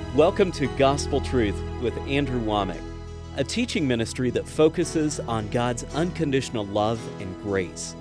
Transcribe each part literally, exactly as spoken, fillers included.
Welcome to Gospel Truth with Andrew Womack, a teaching ministry that focuses on God's unconditional love and grace.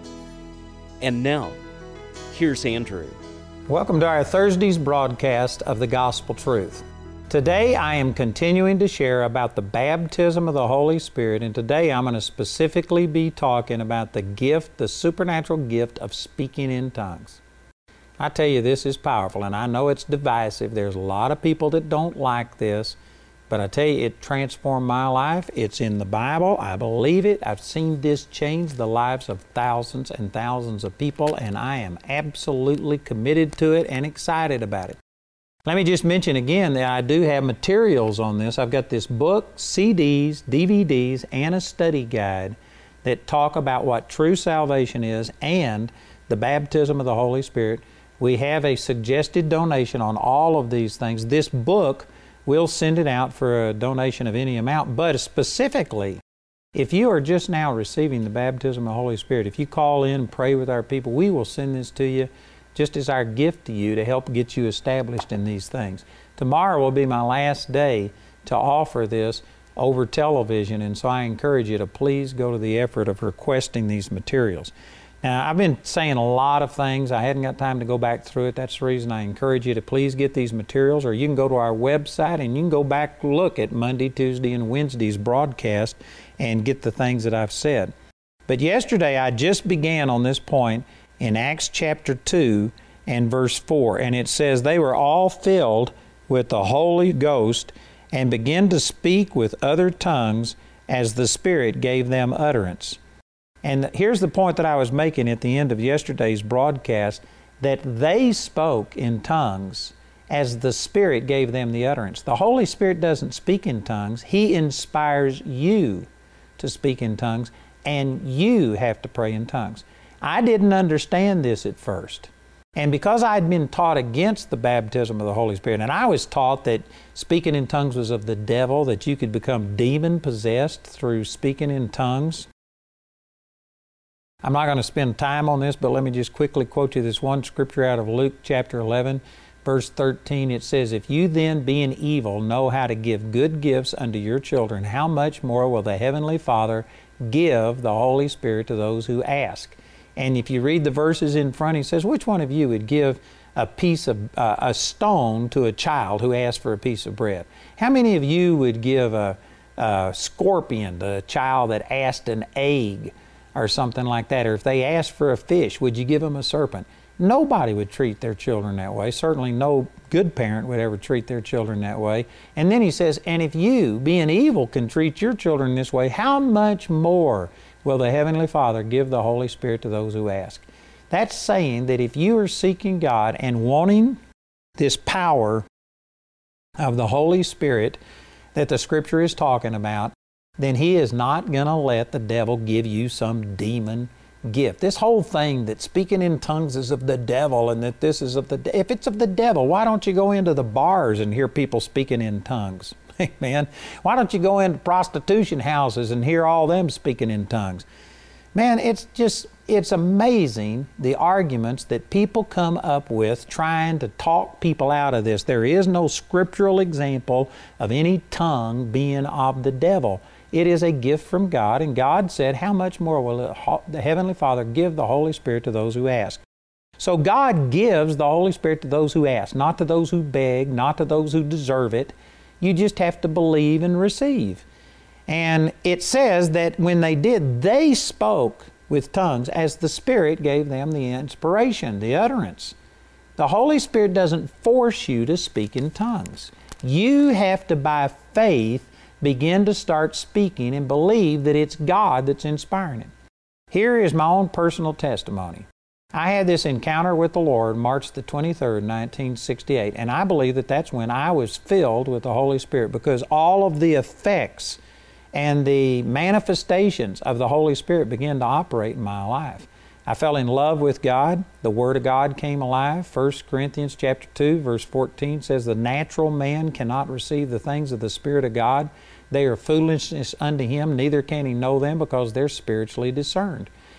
And now, here's Andrew. Welcome to our Thursday's broadcast of the Gospel Truth. Today I am continuing to share about the baptism of the Holy Spirit, and today I'm going to specifically be talking about the gift, the supernatural gift of speaking in tongues. I tell you, this is powerful, and I know it's divisive. There's a lot of people that don't like this, but I tell you, it transformed my life. It's in the Bible. I believe it. I've seen this change the lives of thousands and thousands of people, and I am absolutely committed to it and excited about it. Let me just mention again that I do have materials on this. I've got this book, C Ds, D V Ds, and a study guide that talk about what true salvation is and the baptism of the Holy Spirit. We have a suggested donation on all of these things. This book, we'll send it out for a donation of any amount, but specifically, if you are just now receiving the baptism of the Holy Spirit, if you call in and pray with our people, we will send this to you just as our gift to you to help get you established in these things. Tomorrow will be my last day to offer this over television, and so I encourage you to please go to the effort of requesting these materials. Now, I've been saying a lot of things. I hadn't got time to go back through it. That's the reason I encourage you to please get these materials, or you can go to our website and you can go back look at Monday, Tuesday, and Wednesday's broadcast and get the things that I've said. But yesterday I just began on this point in Acts chapter two and verse four, and it says, "They were all filled with the Holy Ghost and began to speak with other tongues as the Spirit gave them utterance." And here's the point that I was making at the end of yesterday's broadcast, that they spoke in tongues as the Spirit gave them the utterance. The Holy Spirit doesn't speak in tongues. He inspires you to speak in tongues, and you have to pray in tongues. I didn't understand this at first. And because I'd been taught against the baptism of the Holy Spirit, and I was taught that speaking in tongues was of the devil, that you could become demon-possessed through speaking in tongues. I'm not going to spend time on this, but let me just quickly quote you this one scripture out of Luke chapter eleven, verse thirteen. It says, "If you then, being evil, know how to give good gifts unto your children, how much more will the Heavenly Father give the Holy Spirit to those who ask?" And if you read the verses in front, he says, which one of you would give a piece of uh, a stone to a child who asked for a piece of bread? How many of you would give a, a scorpion to a child that asked an egg or something like that? Or if they asked for a fish, would you give them a serpent? Nobody would treat their children that way. Certainly no good parent would ever treat their children that way. And then he says, and if you, being evil, can treat your children this way, how much more will the Heavenly Father give the Holy Spirit to those who ask? That's saying that if you are seeking God and wanting this power of the Holy Spirit that the Scripture is talking about, then He is not going to let the devil give you some demon gift. This whole thing that speaking in tongues is of the devil and that this is of the de- if it's of the devil, why don't you go into the bars and hear people speaking in tongues? Amen. Why don't you go into prostitution houses and hear all them speaking in tongues? Man, it's just, it's amazing the arguments that people come up with trying to talk people out of this. There is no scriptural example of any tongue being of the devil. It is a gift from God, and God said, how much more will the Heavenly Father give the Holy Spirit to those who ask? So God gives the Holy Spirit to those who ask, not to those who beg, not to those who deserve it. You just have to believe and receive. And it says that when they did, they spoke with tongues as the Spirit gave them the inspiration, the utterance. The Holy Spirit doesn't force you to speak in tongues. You have to, by faith, begin to start speaking and believe that it's God that's inspiring it. Here is my own personal testimony. I had this encounter with the Lord March the twenty-third, nineteen sixty-eight, and I believe that that's when I was filled with the Holy Spirit, because all of the effects and the manifestations of the Holy Spirit began to operate in my life. I fell in love with God. The Word of God came alive. First Corinthians chapter two, verse fourteen says, "The natural man cannot receive the things of the Spirit of God. They are foolishness unto him, neither can he know them, because they're spiritually discerned."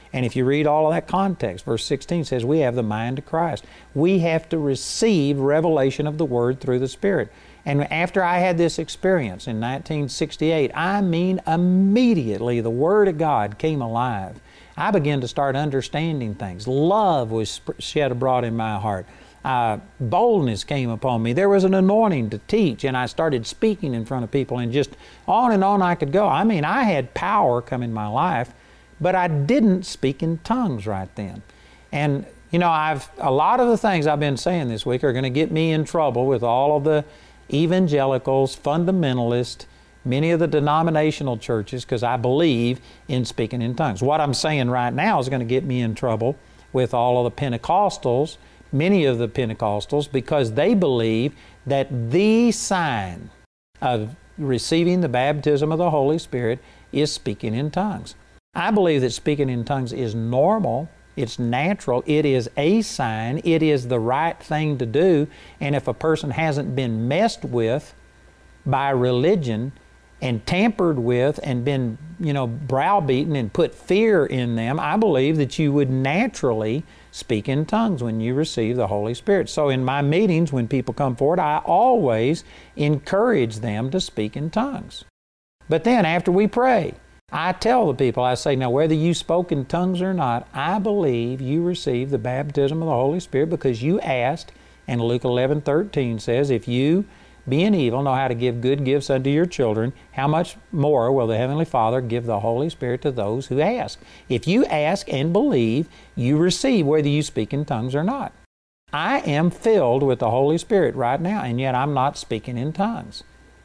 And if you read all of that context, verse sixteen says we have the mind of Christ. We have to receive revelation of the Word through the Spirit. And after I had this experience in nineteen sixty-eight, I mean immediately the Word of God came alive. I began to start understanding things. Love was shed abroad in my heart. Uh, boldness came upon me. There was an anointing to teach, and I started speaking in front of people, and just on and on I could go. I mean, I had power come in my life, but I didn't speak in tongues right then. And, you know, I've a lot of the things I've been saying this week are going to get me in trouble with all of the evangelicals, fundamentalists, many of the denominational churches, because I believe in speaking in tongues. What I'm saying right now is going to get me in trouble with all of the Pentecostals, many of the Pentecostals, because they believe that the sign of receiving the baptism of the Holy Spirit is speaking in tongues. I believe that speaking in tongues is normal, it's natural, it is a sign, it is the right thing to do, and if a person hasn't been messed with by religion and tampered with and been, you know, browbeaten and put fear in them, I believe that you would naturally speak in tongues when you receive the Holy Spirit. So in my meetings, when people come forward, I always encourage them to speak in tongues. But then after we pray, I tell the people, I say, now whether you spoke in tongues or not, I believe you received the baptism of the Holy Spirit because you asked, and Luke eleven thirteen says, if you, being evil, know how to give good gifts unto your children, how much more will the Heavenly Father give the Holy Spirit to those who ask? If you ask and believe, you receive whether you speak in tongues or not. I am filled with the Holy Spirit right now, and yet I'm not speaking in tongues.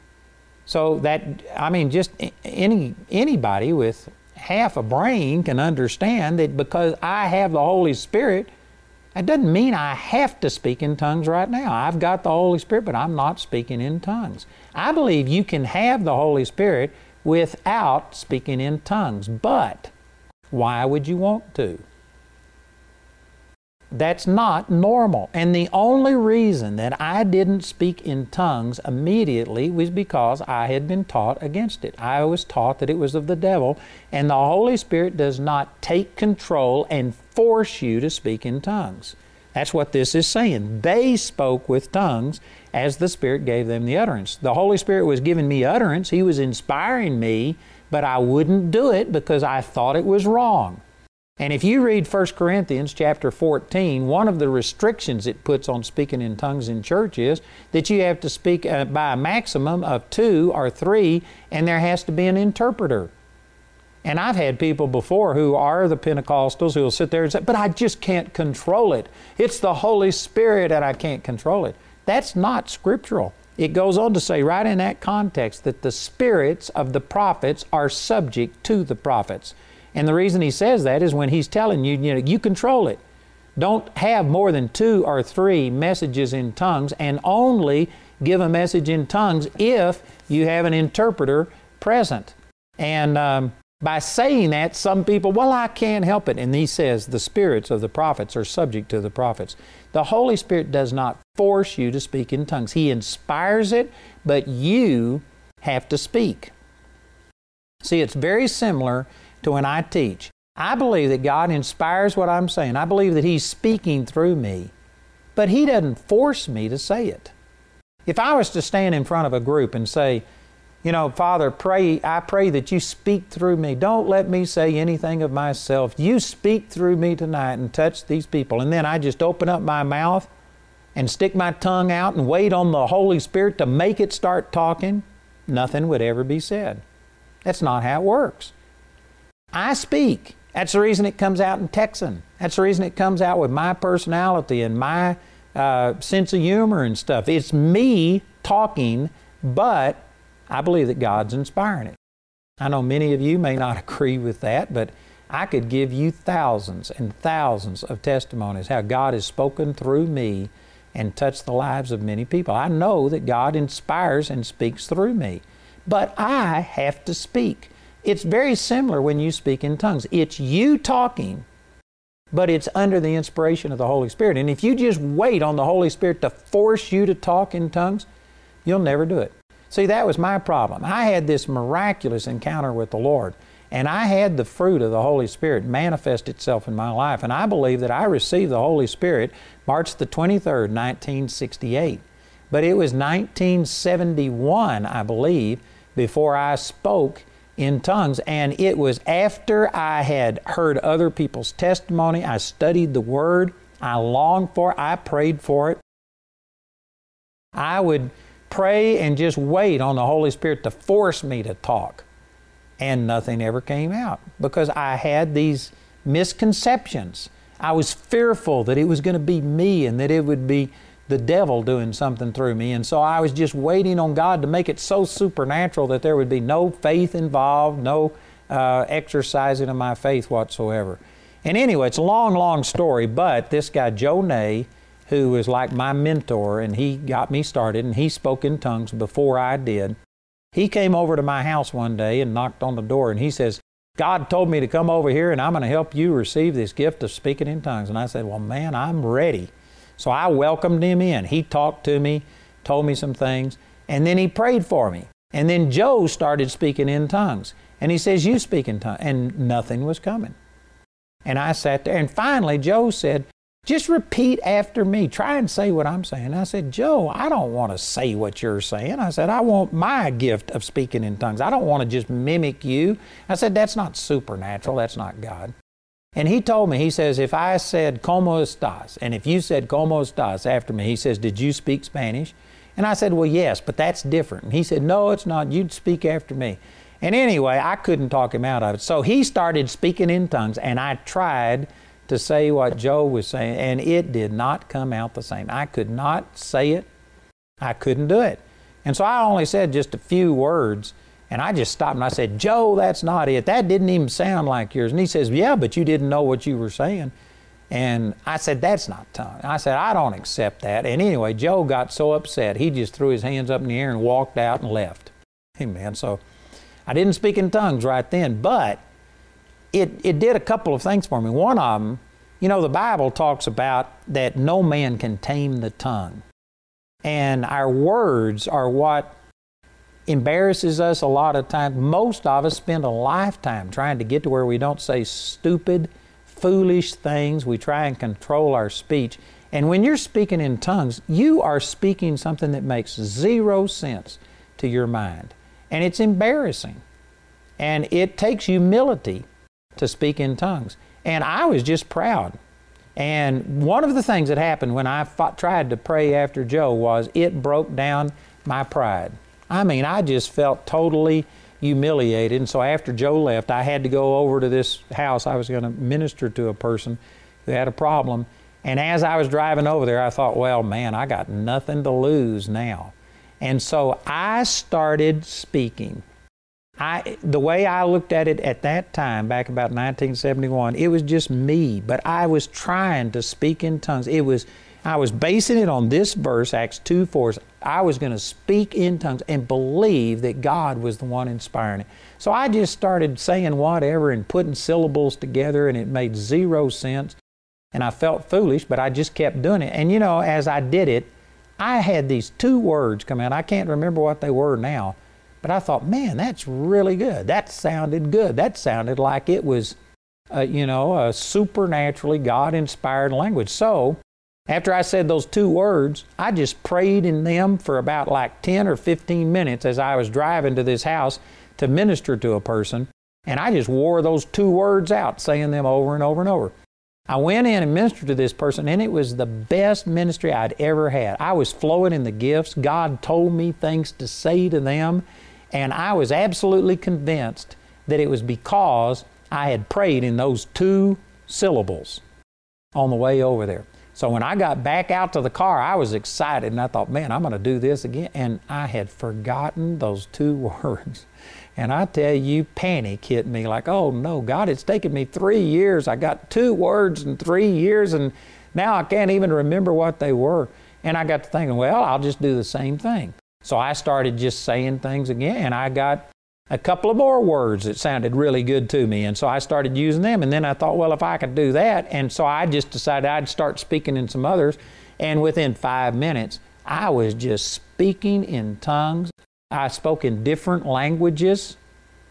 So that, I mean, just any anybody with half a brain can understand that because I have the Holy Spirit, that doesn't mean I have to speak in tongues right now. I've got the Holy Spirit, but I'm not speaking in tongues. I believe you can have the Holy Spirit without speaking in tongues, but why would you want to? That's not normal. And the only reason that I didn't speak in tongues immediately was because I had been taught against it. I was taught that it was of the devil, and the Holy Spirit does not take control and force you to speak in tongues. That's what this is saying. They spoke with tongues as the Spirit gave them the utterance. The Holy Spirit was giving me utterance. He was inspiring me, but I wouldn't do it because I thought it was wrong. And if you read First Corinthians chapter fourteen, one of the restrictions it puts on speaking in tongues in church is that you have to speak uh, by a maximum of two or three, and there has to be an interpreter. And I've had people before who are the Pentecostals who will sit there and say, but I just can't control it. It's the Holy Spirit and I can't control it. That's not scriptural. It goes on to say right in that context that the spirits of the prophets are subject to the prophets. And the reason he says that is when he's telling you, you know, you control it. Don't have more than two or three messages in tongues, and only give a message in tongues if you have an interpreter present. And um, by saying that, some people, well, I can't help it. And he says the spirits of the prophets are subject to the prophets. The Holy Spirit does not force you to speak in tongues. He inspires it, but you have to speak. See, it's very similar to when I teach. I believe that God inspires what I'm saying. I believe that He's speaking through me, but He doesn't force me to say it. If I was to stand in front of a group and say, you know, Father, pray, I pray that you speak through me. Don't let me say anything of myself. You speak through me tonight and touch these people. And then I just open up my mouth and stick my tongue out and wait on the Holy Spirit to make it start talking, nothing would ever be said. That's not how it works. I speak. That's the reason it comes out in Texan. That's the reason it comes out with my personality and my uh, sense of humor and stuff. It's me talking, but I believe that God's inspiring it. I know many of you may not agree with that, but I could give you thousands and thousands of testimonies how God has spoken through me and touched the lives of many people. I know that God inspires and speaks through me, but I have to speak. It's very similar when you speak in tongues. It's you talking, but it's under the inspiration of the Holy Spirit. And if you just wait on the Holy Spirit to force you to talk in tongues, you'll never do it. See, that was my problem. I had this miraculous encounter with the Lord, And I had the fruit of the Holy Spirit manifest itself in my life. And I believe that I received the Holy Spirit March the twenty-third, nineteen sixty-eight. But it was nineteen seventy-one, I believe, before I spoke in tongues. And it was after I had heard other people's testimony, I studied the Word, I longed for it, I prayed for it. I would pray and just wait on the Holy Spirit to force me to talk. And nothing ever came out because I had these misconceptions. I was fearful that it was going to be me and that it would be the devil doing something through me. And so I was just waiting on God to make it so supernatural that there would be no faith involved, no uh, exercising of my faith whatsoever. And anyway, it's a long, long story, but this guy, Joe Ney, who was like my mentor, and he got me started, and he spoke in tongues before I did. He came over to my house one day and knocked on the door, and he says, God told me to come over here, and I'm going to help you receive this gift of speaking in tongues. And I said, well, man, I'm ready. So I welcomed him in. He talked to me, told me some things, and then he prayed for me. And then Joe started speaking in tongues. And he says, you speak in tongues. And nothing was coming. And I sat there, and finally Joe said, just repeat after me. Try and say what I'm saying. I said, Joe, I don't want to say what you're saying. I said, I want my gift of speaking in tongues. I don't want to just mimic you. I said, that's not supernatural. That's not God. And he told me, he says, if I said, ¿Cómo estás? And if you said, ¿Cómo estás? After me, he says, did you speak Spanish? And I said, well, yes, but that's different. And he said, no, it's not. You'd speak after me. And anyway, I couldn't talk him out of it. So he started speaking in tongues, and I tried to say what Joe was saying, and it did not come out the same. I could not say it. I couldn't do it. And so I only said just a few words, and I just stopped and I said, Joe, that's not it. That didn't even sound like yours. And he says, yeah, but you didn't know what you were saying. And I said, that's not tongue. I said, I don't accept that. And anyway, Joe got so upset, he just threw his hands up in the air and walked out and left. Amen. So I didn't speak in tongues right then, but It, it did a couple of things for me. One of them, you know, the Bible talks about that no man can tame the tongue. And our words are what embarrasses us a lot of times. Most of us spend a lifetime trying to get to where we don't say stupid, foolish things. We try and control our speech. And when you're speaking in tongues, you are speaking something that makes zero sense to your mind. And it's embarrassing. And it takes humility to speak in tongues. And I was just proud. And one of the things that happened when I fought, tried to pray after Joe was it broke down my pride. I mean, I just felt totally humiliated. And so after Joe left, I had to go over to this house. I was going to minister to a person who had a problem. And as I was driving over there, I thought, well, man, I got nothing to lose now. And so I started speaking. I, the way I looked at it at that time, back about nineteen seventy-one, it was just me, but I was trying to speak in tongues. It was, I was basing it on this verse, Acts two four. I was going to speak in tongues and believe that God was the one inspiring it. So I just started saying whatever and putting syllables together, and it made zero sense. And I felt foolish, but I just kept doing it. And you know, as I did it, I had these two words come out. I can't remember what they were now. But I thought, man, that's really good. That sounded good. That sounded like it was, uh, you know, a supernaturally God-inspired language. So after I said those two words, I just prayed in them for about like ten or fifteen minutes as I was driving to this house to minister to a person. And I just wore those two words out, saying them over and over and over. I went in and ministered to this person, and it was the best ministry I'd ever had. I was flowing in the gifts. God told me things to say to them. And I was absolutely convinced that it was because I had prayed in those two syllables on the way over there. So when I got back out to the car, I was excited, and I thought, man, I'm going to do this again. And I had forgotten those two words. And I tell you, panic hit me like, oh no, God, it's taken me three years. I got two words in three years, and now I can't even remember what they were. And I got to thinking, well, I'll just do the same thing. So I started just saying things again, and I got a couple of more words that sounded really good to me. And so I started using them, and then I thought, well, if I could do that, and so I just decided I'd start speaking in some others, and within five minutes, I was just speaking in tongues. I spoke in different languages.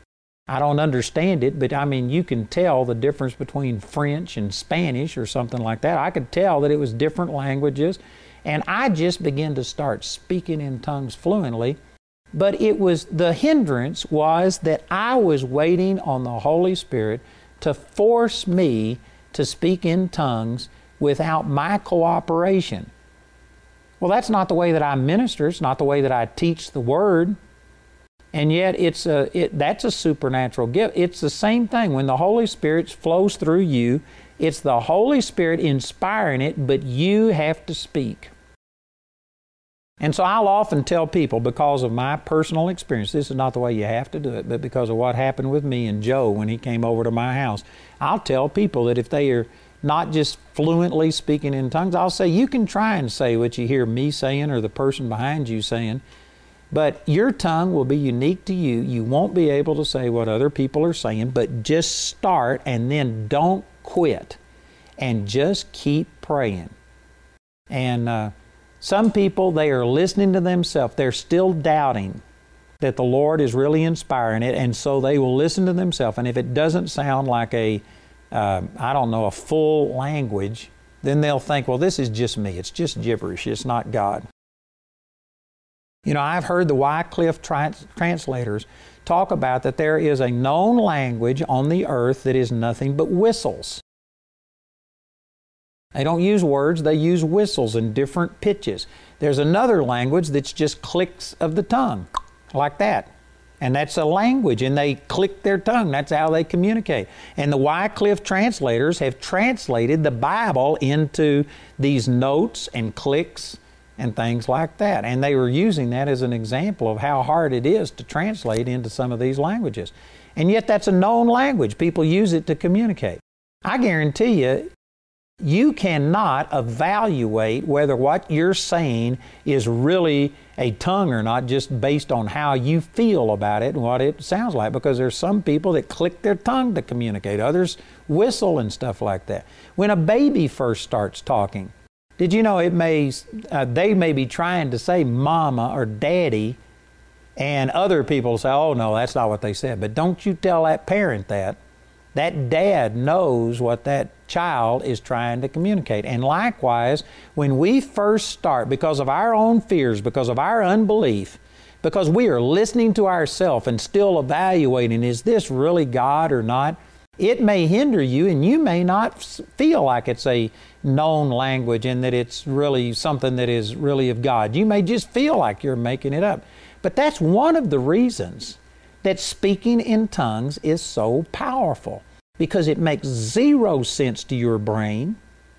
I don't understand it, but I mean, you can tell the difference between French and Spanish or something like that. I could tell that it was different languages, and I just began to start speaking in tongues fluently. But it was, the hindrance was that I was waiting on the Holy Spirit to force me to speak in tongues without my cooperation. Well, that's not the way that I minister. It's not the way that I teach the Word. And yet, it's a, it, that's a supernatural gift. It's the same thing. When the Holy Spirit flows through you, it's the Holy Spirit inspiring it, but you have to speak. And so I'll often tell people, because of my personal experience, this is not the way you have to do it, but because of what happened with me and Joe when he came over to my house, I'll tell people that if they are not just fluently speaking in tongues, I'll say, you can try and say what you hear me saying or the person behind you saying, but your tongue will be unique to you. You won't be able to say what other people are saying, but just start and then don't quit and just keep praying. And uh, some people, they are listening to themselves. They're still doubting that the Lord is really inspiring it, and so they will listen to themselves. And if it doesn't sound like a, uh, I don't know, a full language, then they'll think, well, this is just me. It's just gibberish. It's not God. You know, I've heard the Wycliffe trans- translators talk about that there is a known language on the earth that is nothing but whistles. They don't use words, they use whistles in different pitches. There's another language that's just clicks of the tongue, like that. And that's a language, and they click their tongue. That's how they communicate. And the Wycliffe translators have translated the Bible into these notes and clicks and things like that. And they were using that as an example of how hard it is to translate into some of these languages. And yet that's a known language. People use it to communicate. I guarantee you, you cannot evaluate whether what you're saying is really a tongue or not just based on how you feel about it and what it sounds like, because there's some people that click their tongue to communicate. Others whistle and stuff like that. When a baby first starts talking, did you know it may uh, they may be trying to say mama or daddy, and other people say, oh no, that's not what they said. But don't you tell that parent that. That dad knows what that child is trying to communicate. And likewise, when we first start, because of our own fears, because of our unbelief, because we are listening to ourselves and still evaluating, is this really God or not? It may hinder you, and you may not feel like it's a known language and that it's really something that is really of God. You may just feel like you're making it up. But that's one of the reasons that speaking in tongues is so powerful, because it makes zero sense to your brain.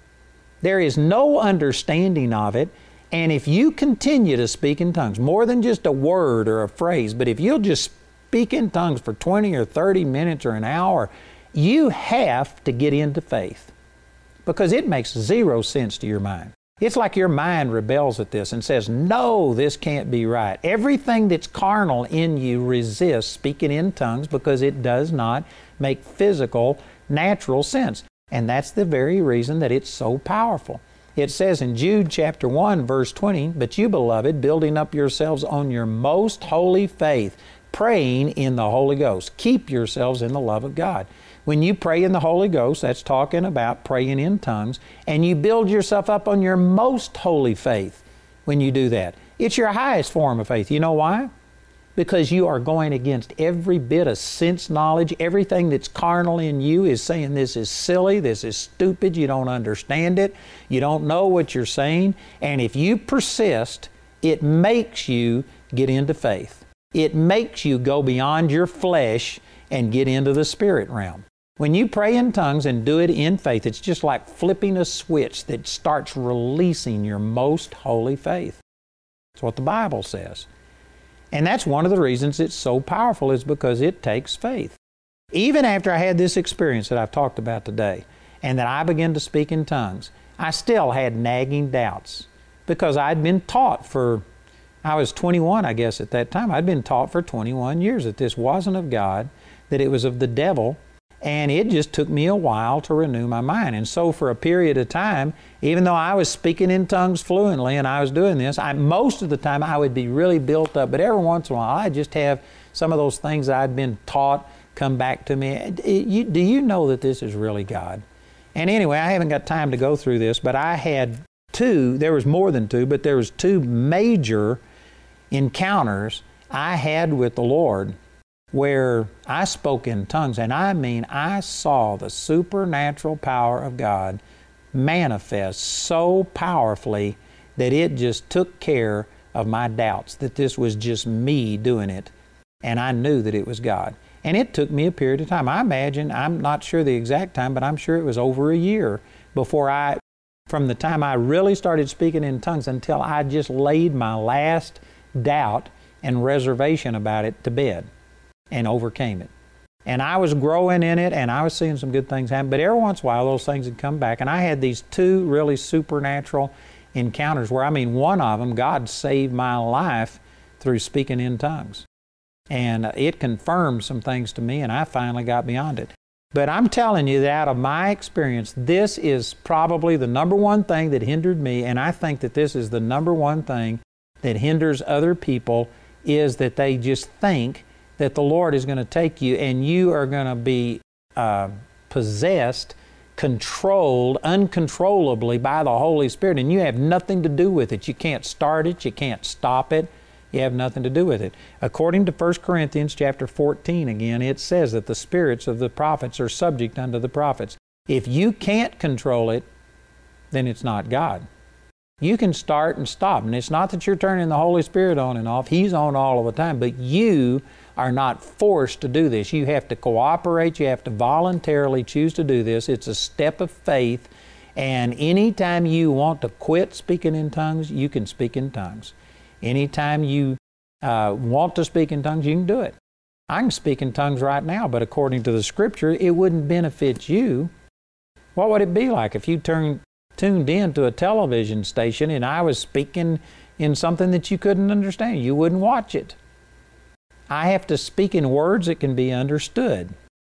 There is no understanding of it. And if you continue to speak in tongues, more than just a word or a phrase, but if you'll just speak in tongues for twenty or thirty minutes or an hour, you have to get into faith, because it makes zero sense to your mind. It's like your mind rebels at this and says, no, this can't be right. Everything that's carnal in you resists speaking in tongues because it does not make physical, natural sense. And that's the very reason that it's so powerful. It says in Jude chapter one, verse twenty, but you, beloved, building up yourselves on your most holy faith, praying in the Holy Ghost. Keep yourselves in the love of God. When you pray in the Holy Ghost, that's talking about praying in tongues, and you build yourself up on your most holy faith when you do that. It's your highest form of faith. You know why? Because you are going against every bit of sense knowledge. Everything that's carnal in you is saying this is silly, this is stupid, you don't understand it, you don't know what you're saying. And if you persist, it makes you get into faith. It makes you go beyond your flesh and get into the spirit realm. When you pray in tongues and do it in faith, it's just like flipping a switch that starts releasing your most holy faith. That's what the Bible says. And that's one of the reasons it's so powerful, is because it takes faith. Even after I had this experience that I've talked about today, and that I began to speak in tongues, I still had nagging doubts, because I'd been taught for, I was twenty-one, I guess, at that time. I'd been taught for twenty-one years that this wasn't of God, that it was of the devil, and it just took me a while to renew my mind. And so for a period of time, even though I was speaking in tongues fluently and I was doing this, I, most of the time I would be really built up, but every once in a while I'd just have some of those things that I'd been taught come back to me. It, you, do you know that this is really God? And anyway, I haven't got time to go through this, but I had two, there was more than two, but there was two major encounters I had with the Lord where I spoke in tongues, and I mean I saw the supernatural power of God manifest so powerfully that it just took care of my doubts, that this was just me doing it, and I knew that it was God. And it took me a period of time. I imagine, I'm not sure the exact time, but I'm sure it was over a year before I, from the time I really started speaking in tongues until I just laid my last doubt and reservation about it to bed and overcame it. And I was growing in it, and I was seeing some good things happen, but every once in a while those things would come back. And I had these two really supernatural encounters where, I mean, one of them, God saved my life through speaking in tongues. And it confirmed some things to me, and I finally got beyond it. But I'm telling you that out of my experience, this is probably the number one thing that hindered me, and I think that this is the number one thing that hinders other people, is that they just think that the Lord is going to take you and you are going to be uh, possessed, controlled, uncontrollably by the Holy Spirit, and you have nothing to do with it. You can't start it, you can't stop it, you have nothing to do with it. According to First Corinthians chapter fourteen, again, it says that the spirits of the prophets are subject unto the prophets. If you can't control it, then it's not God. You can start and stop, and it's not that you're turning the Holy Spirit on and off. He's on all of the time, but you are not forced to do this. You have to cooperate. You have to voluntarily choose to do this. It's a step of faith, and anytime you want to quit speaking in tongues, you can speak in tongues. Anytime you uh, want to speak in tongues, you can do it. I can speak in tongues right now, but according to the Scripture, it wouldn't benefit you. What would it be like if you turned tuned in to a television station and I was speaking in something that you couldn't understand? You wouldn't watch it. I have to speak in words that can be understood.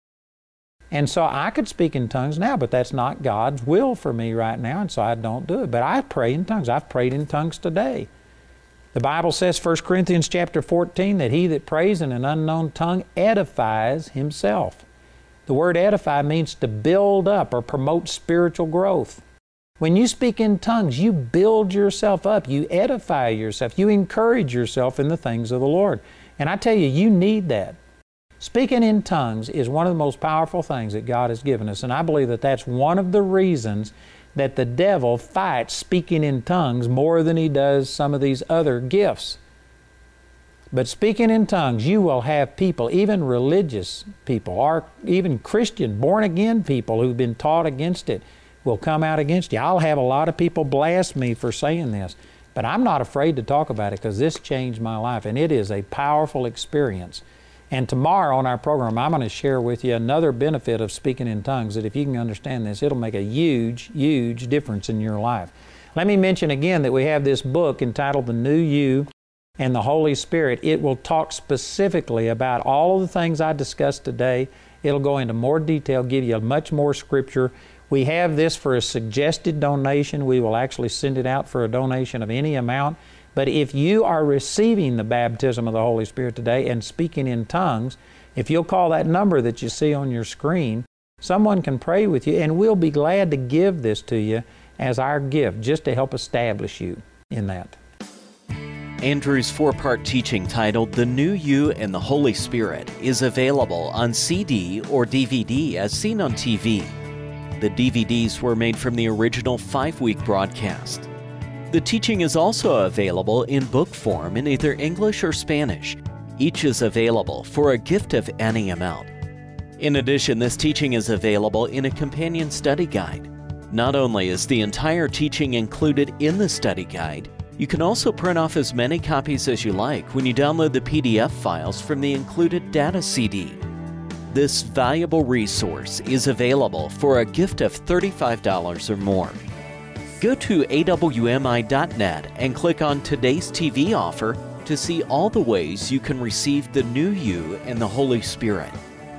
And so I could speak in tongues now, but that's not God's will for me right now, and so I don't do it. But I pray in tongues. I've prayed in tongues today. The Bible says, First Corinthians chapter fourteen, that he that prays in an unknown tongue edifies himself. The word edify means to build up or promote spiritual growth. When you speak in tongues, you build yourself up, you edify yourself, you encourage yourself in the things of the Lord. And I tell you, you need that. Speaking in tongues is one of the most powerful things that God has given us, and I believe that that's one of the reasons that the devil fights speaking in tongues more than he does some of these other gifts. But speaking in tongues, you will have people, even religious people, or even Christian, born-again people who've been taught against it, will come out against you. I'll have a lot of people blast me for saying this, but I'm not afraid to talk about it because this changed my life, and it is a powerful experience. And tomorrow on our program, I'm going to share with you another benefit of speaking in tongues, that if you can understand this, it'll make a huge, huge difference in your life. Let me mention again that we have this book entitled The New You and the Holy Spirit. It will talk specifically about all of the things I discussed today. It'll go into more detail, give you much more scripture. We have this for a suggested donation. We will actually send it out for a donation of any amount. But if you are receiving the baptism of the Holy Spirit today and speaking in tongues, if you'll call that number that you see on your screen, someone can pray with you, and we'll be glad to give this to you as our gift, just to help establish you in that. Andrew's four-part teaching titled The New You and the Holy Spirit is available on C D or D V D as seen on T V. The D V Ds were made from the original five-week broadcast. The teaching is also available in book form in either English or Spanish. Each is available for a gift of any amount. In addition, this teaching is available in a companion study guide. Not only is the entire teaching included in the study guide, you can also print off as many copies as you like when you download the P D F files from the included data C D. This valuable resource is available for a gift of thirty-five dollars or more. Go to A W M I dot net and click on today's T V offer to see all the ways you can receive the new you and the Holy Spirit.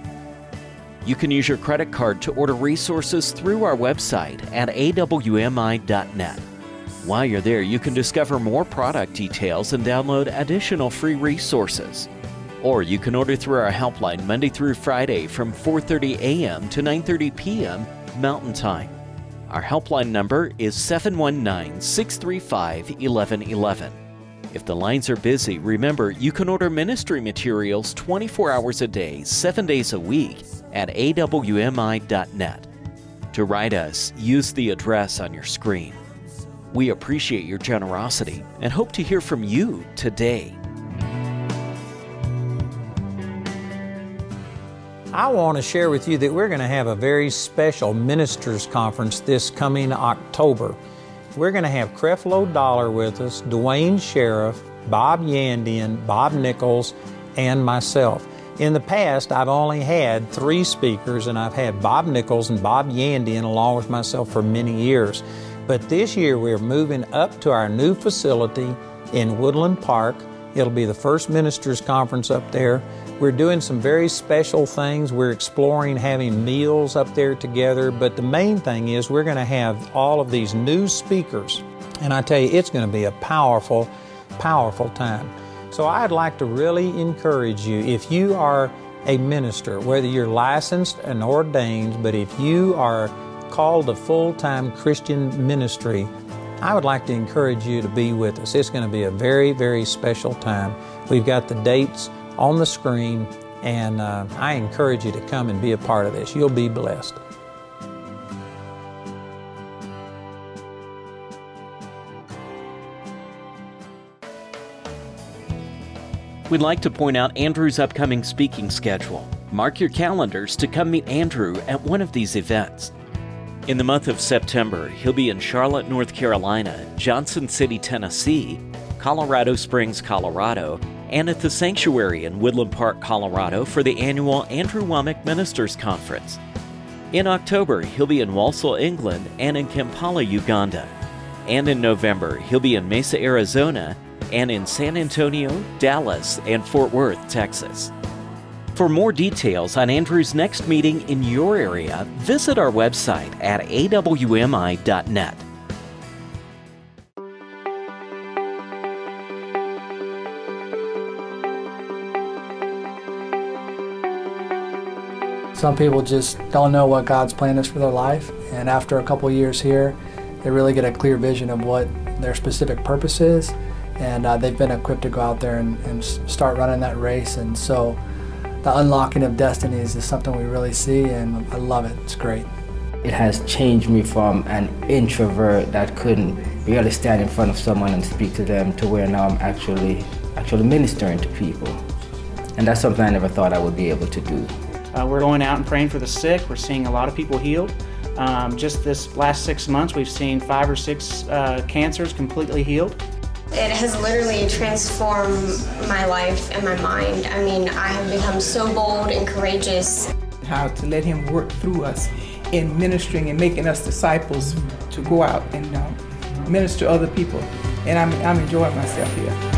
You can use your credit card to order resources through our website at A W M I dot net. While you're there, you can discover more product details and download additional free resources. Or you can order through our helpline Monday through Friday from four thirty a.m. to nine thirty p.m. Mountain Time. Our helpline number is seven one nine, six three five, one one one one. If the lines are busy, remember you can order ministry materials twenty-four hours a day, seven days a week at a w m i dot net. To write us, use the address on your screen. We appreciate your generosity and hope to hear from you today. I want to share with you that we're going to have a very special ministers conference this coming October. We're going to have Creflo Dollar with us, Dwayne Sheriff, Bob Yandian, Bob Nichols, and myself. In the past, I've only had three speakers, and I've had Bob Nichols and Bob Yandian along with myself for many years. But this year, we're moving up to our new facility in Woodland Park. It'll be the first ministers conference up there. We're doing some very special things. We're exploring having meals up there together, but the main thing is we're going to have all of these new speakers, and I tell you, it's going to be a powerful, powerful time. So I'd like to really encourage you, if you are a minister, whether you're licensed and ordained, but if you are called to full-time Christian ministry, I would like to encourage you to be with us. It's going to be a very, very special time. We've got the dates on the screen, and uh, I encourage you to come and be a part of this. You'll be blessed. We'd like to point out Andrew's upcoming speaking schedule. Mark your calendars to come meet Andrew at one of these events. In the month of September, he'll be in Charlotte, North Carolina, Johnson City, Tennessee, Colorado Springs, Colorado, and at the Sanctuary in Woodland Park, Colorado for the annual Andrew Wommack Ministers Conference. In October, he'll be in Walsall, England, and in Kampala, Uganda. And in November, he'll be in Mesa, Arizona, and in San Antonio, Dallas, and Fort Worth, Texas. For more details on Andrew's next meeting in your area, visit our website at a w m i dot net. Some people just don't know what God's plan is for their life, and after a couple years here, they really get a clear vision of what their specific purpose is, and uh, they've been equipped to go out there and, and start running that race. And so the unlocking of destinies is something we really see, and I love it. It's great. It has changed me from an introvert that couldn't really stand in front of someone and speak to them to where now I'm actually actually ministering to people, and that's something I never thought I would be able to do. Uh, we're going out and praying for the sick. We're seeing a lot of people healed. Um, just this last six months, we've seen five or six uh, cancers completely healed. It has literally transformed my life and my mind. I mean, I have become so bold and courageous. How to let Him work through us in ministering and making us disciples to go out and uh, minister to other people. And I'm, I'm enjoying myself here.